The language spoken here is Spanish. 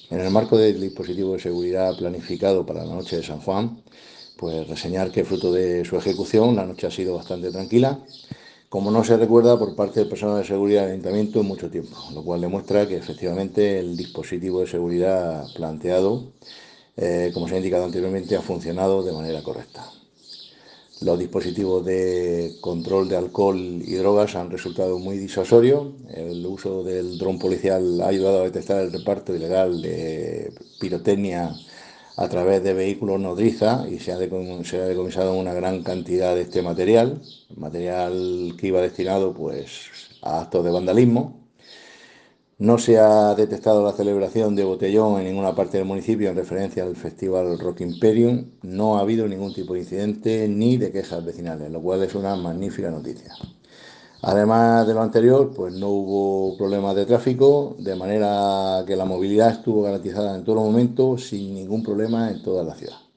En el marco del dispositivo de seguridad planificado para la noche de San Juan, pues reseñar que fruto de su ejecución la noche ha sido bastante tranquila, como no se recuerda por parte del personal de seguridad del ayuntamiento en mucho tiempo, lo cual demuestra que efectivamente el dispositivo de seguridad planteado, como se ha indicado anteriormente, ha funcionado de manera correcta. Los dispositivos de control de alcohol y drogas han resultado muy disuasorios. El uso del dron policial ha ayudado a detectar el reparto ilegal de pirotecnia a través de vehículos nodriza y se ha decomisado una gran cantidad de este material que iba destinado pues a actos de vandalismo. No se ha detectado la celebración de botellón en ninguna parte del municipio en referencia al Festival Rock Imperium. No ha habido ningún tipo de incidente ni de quejas vecinales, lo cual es una magnífica noticia. Además de lo anterior, pues no hubo problemas de tráfico, de manera que la movilidad estuvo garantizada en todo momento sin ningún problema en toda la ciudad.